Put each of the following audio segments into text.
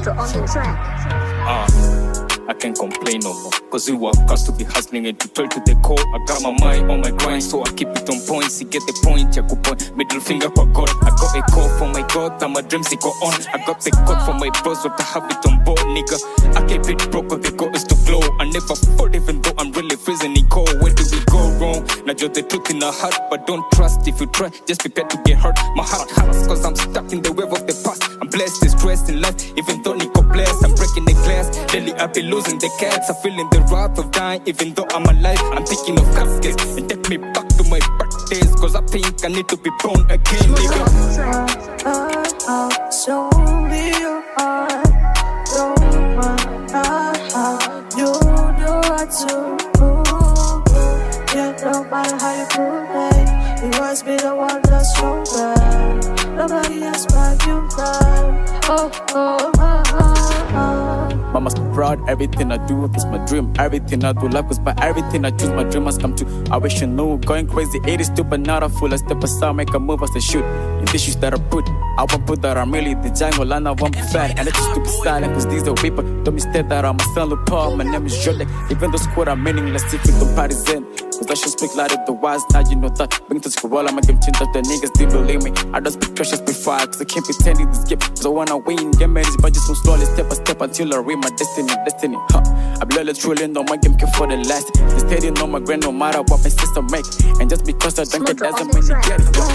Electro on the track. I can't complain no more, cause we work us to be hustling and to tell to the core. I got my mind on my grind, so I keep it on point. See, get the point, yeah, good point. Middle finger for God. I got a call from my God, and my dreams they go on. I got the code from my bros, but I have it on board, nigga. I keep it broke, cause the goal is to glow. I never fall, even though I'm really freezing in cold. Where do we go wrong? Now you're the truth in the heart, but don't trust. If you try, just prepare to get hurt. My heart hurts, cause I'm stuck in the wave of the past. I'm blessed and stressed in life, even though Nico blessed. I'm breaking the glass, daily I be losing the cats. I'm feeling the wrath of dying, even though I'm alive. I'm thinking of caskets and take me back to my birthdays, cause I think I need to be born again, nigga. Show me your heart, don't mind how you know what to do. Yeah, no matter how you play, you must be the one that's stronger. Nobody else but you, Mama's proud, everything I do is my dream. Everything I do, life is by everything I choose. My dream has come true. I wish you knew, going crazy, it is stupid, not a fool. I step aside, make a move as I shoot. In the shoes that I put, I won't put that I'm really the jungle, and I won't be fat. And I choose to be silent, cause these are people. Don't mistake that I'm a son of Paul. My name is Jolek. Even though squad are meaningless, if you don't partisan. Cause I should speak loud at the wise, now you know that. Bring to school, I'm a game changer, the niggas still believe me. I don't speak trash, just be fire, cause I can't pretend it is gift. Cause I wanna win, get married, but just move slowly, step by step until I reach my destiny. I be literally truly on my game, keep for the last. They steady on my grind, no matter what my sister make. And just because I don't get doesn't mean you get it.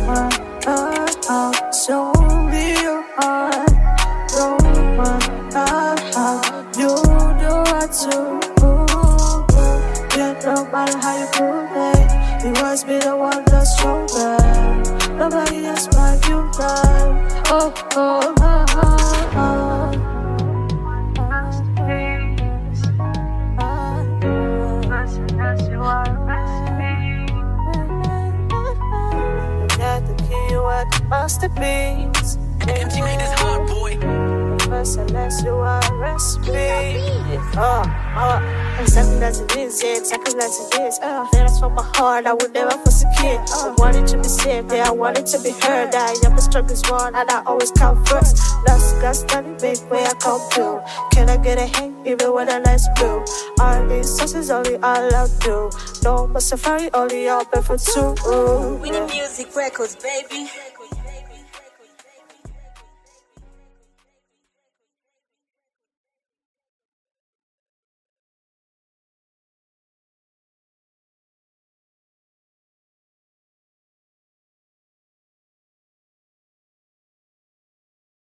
Show me your heart, don't mind how you know what to do. Yeah, no matter how you play, you must be the one that's stronger. Nobody else but you, masterpiece. MG made this hard, boy. First, unless you are a recipe. Exactly as it is, yeah, exactly as it is. That's from my heart, I would never force a kid. I wanted to be saved, yeah, I wanted to be heard. I am the strongest one, and I always come first. Last got standing big where I come to. Can I get a hang even when the lights blue? All these sources only all I do. No more safari, only all barefoot too. We need music records, baby.